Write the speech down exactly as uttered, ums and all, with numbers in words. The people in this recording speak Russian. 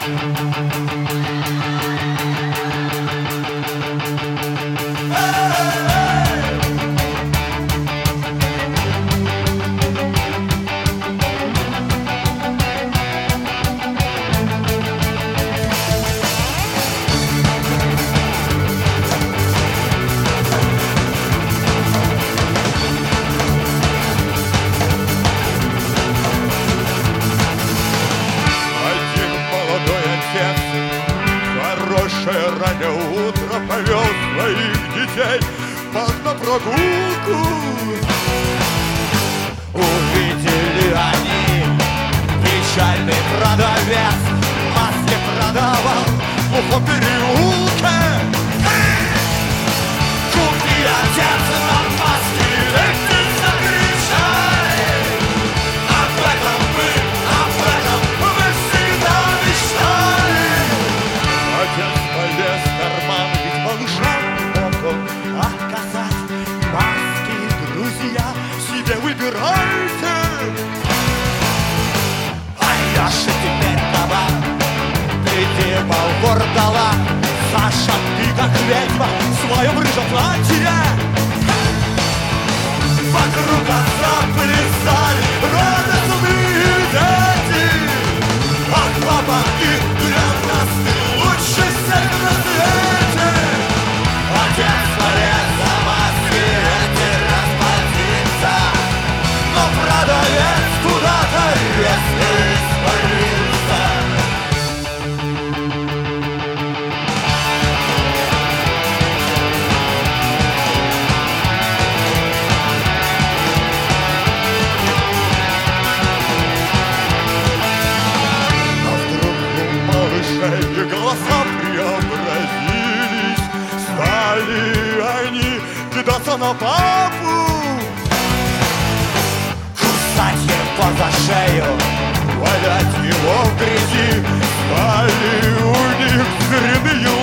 Хорошее раннее утро повел своих детей на прогулку. Увидели они печальный продавец, маски продавал в глухом переулке. Купи, отец, нам маски, эти закричали. Об этом мы, об этом мы всегда мечтали. Отец полез в карман, ведь малышам мог он отказать. Маски, друзья, себе выбирайте. А я же теперь кабан, ты демал вордала. Саша, ты как ведьма в своем рыжем платье. Вокруг отца плясали радостные дети. Ах, папа, ты для нас, ты лучше всех на свете. Отец полез за маски эти расплатиться, но продавец куда-то резко испарился. И голоса преобразились, стали они кидаться на папу, Кусать его за шею, валять его в грязи. Стали у них зряные